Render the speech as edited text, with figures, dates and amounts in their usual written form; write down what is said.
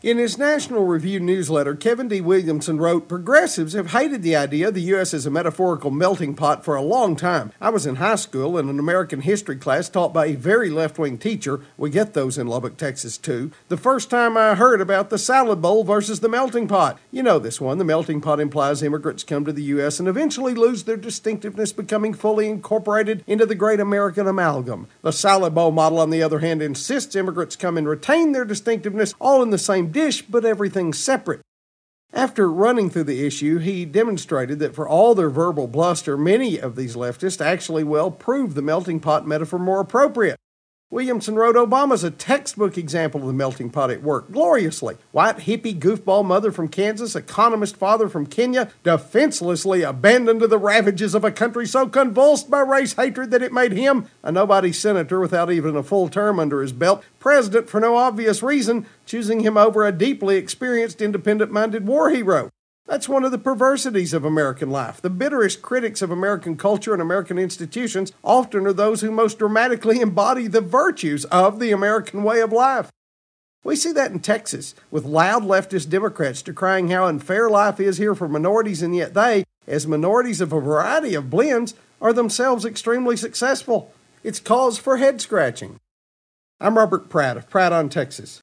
In his National Review newsletter, Kevin D. Williamson wrote, "Progressives have hated the idea of the U.S. as a metaphorical melting pot for a long time. I was in high school in an American history class taught by a very left-wing teacher. We get those in Lubbock, Texas, too. The first time I heard about the salad bowl versus the melting pot. You know this one. The melting pot implies immigrants come to the U.S. and eventually lose their distinctiveness, becoming fully incorporated into the great American amalgam. The salad bowl model, on the other hand, insists immigrants come and retain their distinctiveness all in the same dish, but everything's separate." After running through the issue, he demonstrated that for all their verbal bluster, many of these leftists actually prove the melting pot metaphor more appropriate. Williamson wrote, "Obama's a textbook example of the melting pot at work, gloriously. White hippie goofball mother from Kansas, economist father from Kenya, defenselessly abandoned to the ravages of a country so convulsed by race hatred that it made him, a nobody senator without even a full term under his belt, president for no obvious reason, choosing him over a deeply experienced, independent-minded war hero. That's one of the perversities of American life. The bitterest critics of American culture and American institutions often are those who most dramatically embody the virtues of the American way of life. We see that in Texas, with loud leftist Democrats decrying how unfair life is here for minorities, and yet they, as minorities of a variety of blends, are themselves extremely successful. It's cause for head scratching." I'm Robert Pratt of Pratt on Texas.